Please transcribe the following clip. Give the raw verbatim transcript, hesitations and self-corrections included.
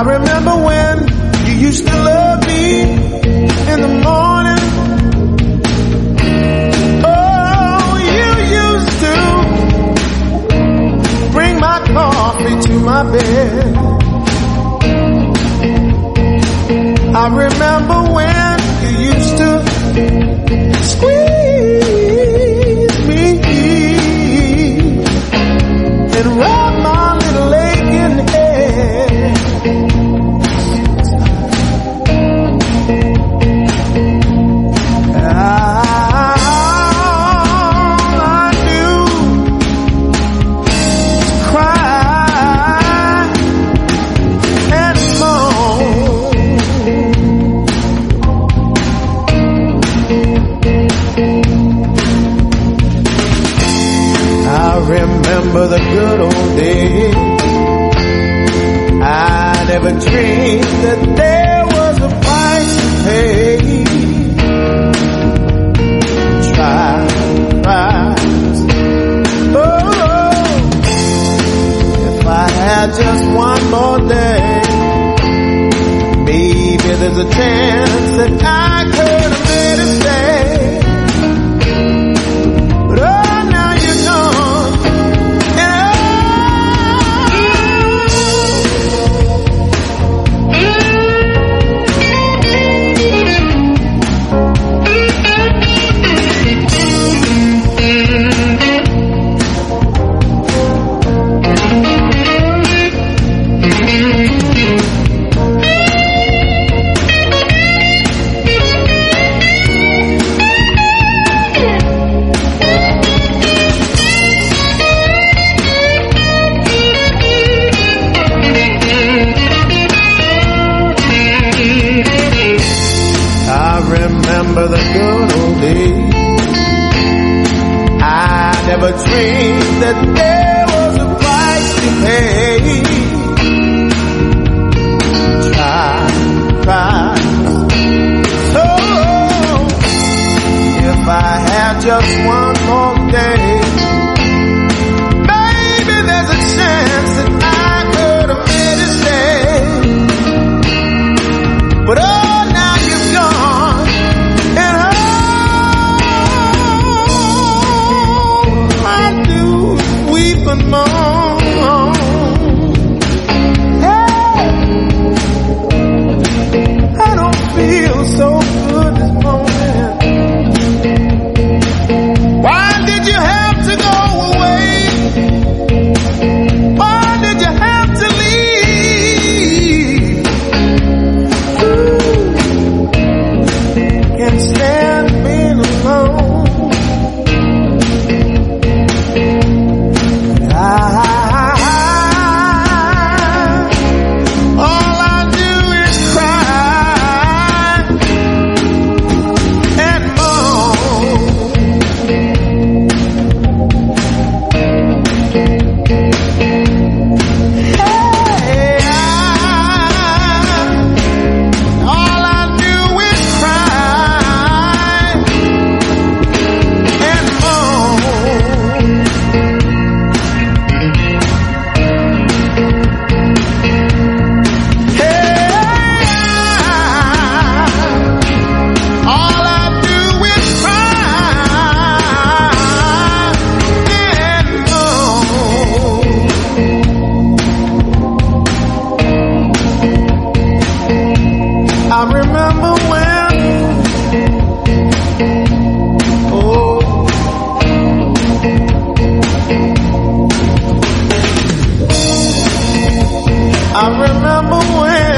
I remember when you used to love me in the morning. Oh, you used to bring my coffee to my bed. I remember when you used to squeeze me and rub my little leg in the air. Remember the good old days. I never dreamed that there was a price to pay. Try, try. Oh, if I had just one more day, maybe there's a chance that I could have made a stay. Remember the good old days. I never dreamed that there was a price to pay. Try, try. So if I had just one more day, maybe there's a chance that I could have made it stay. But oh, I remember when